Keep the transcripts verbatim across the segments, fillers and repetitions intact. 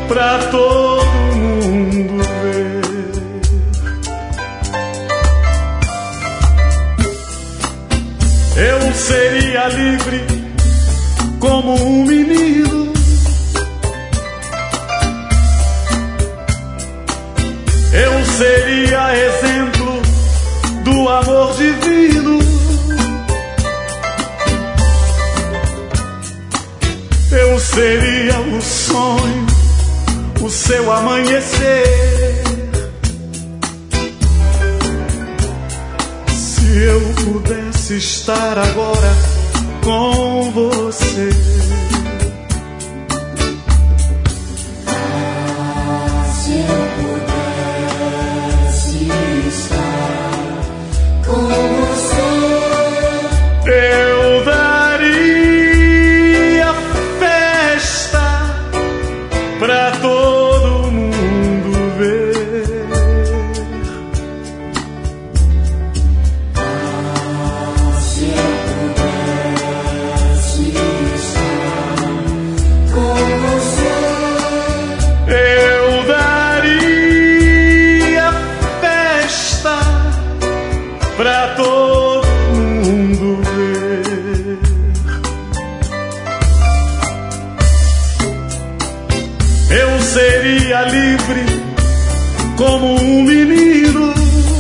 pra todo mundo ver. Eu seria livre como um menino. Eu seria exemplo do amor divino. Eu seria o sonho, o seu amanhecer. Se eu pudesse estar agora com você. Ah, se eu pudesse estar com você, eu daria festa pra todo mundo ver. ah, se eu pudesse estar com você, Eu daria festa pra todo mundo ver. Eu seria livre como um menino.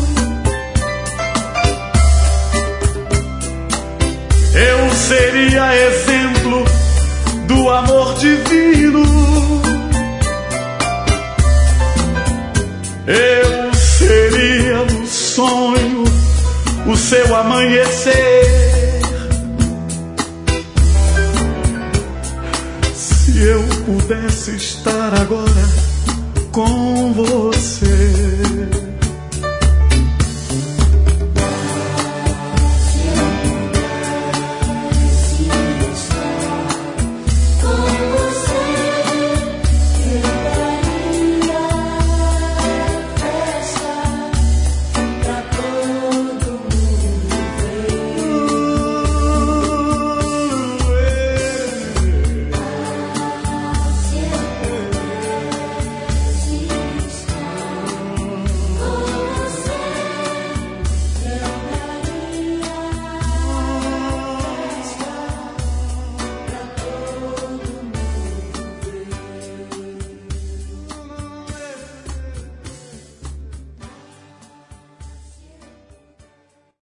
Eu seria exemplo do amor divino. Eu seria o sonho, o seu amanhecer. Se eu pudesse estar agora com você.